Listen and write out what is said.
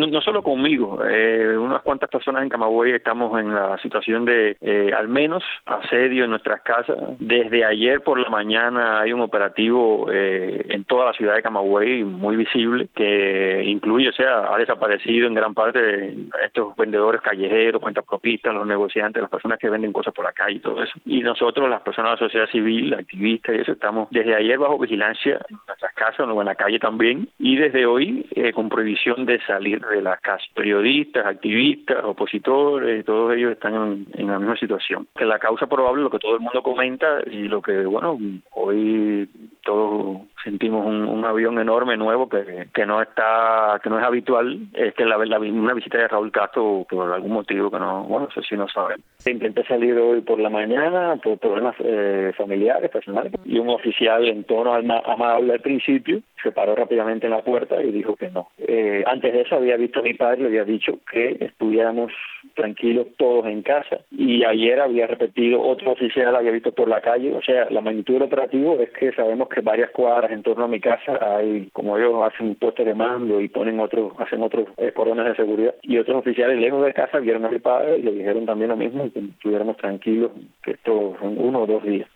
no solo conmigo, unas cuantas personas en Camagüey estamos en la situación de al menos asedio en nuestras casas. Desde ayer por la mañana hay un operativo en toda la ciudad de Camagüey muy visible que incluye, o sea, ha desaparecido en gran parte de estos vendedores callejeros, cuentapropistas, los negociantes, las personas que venden cosas por la calle y todo eso. Y nosotros, las personas de la sociedad civil, activistas y eso, estamos desde ayer bajo vigilancia en nuestras casas o en la calle también, y desde hoy con prohibición de salir de las casas. Periodistas, activistas, opositores, todos ellos están en la misma situación. Que la causa probable, lo que todo el mundo comenta y lo que, bueno, hoy todos sentimos un avión enorme nuevo que no es habitual, es que una visita de Raúl Castro por algún motivo que no, bueno, eso sí no sabemos. Intenté salir hoy por la mañana por problemas familiares, personales, y un oficial en tono amable al principio se paró rápidamente en la puerta y dijo que no. Antes de eso había visto a mi padre, le había dicho que estuviéramos tranquilos todos en casa, y ayer había repetido, otro oficial había visto por la calle. O sea, la magnitud del operativo es que sabemos que varias cuadras en torno a mi casa hay, como ellos hacen puestos de mando y hacen otros cordones de seguridad, y otros oficiales lejos de casa vieron a mi padre y le dijeron también lo mismo, que estuviéramos tranquilos, que esto son 1 o 2 días.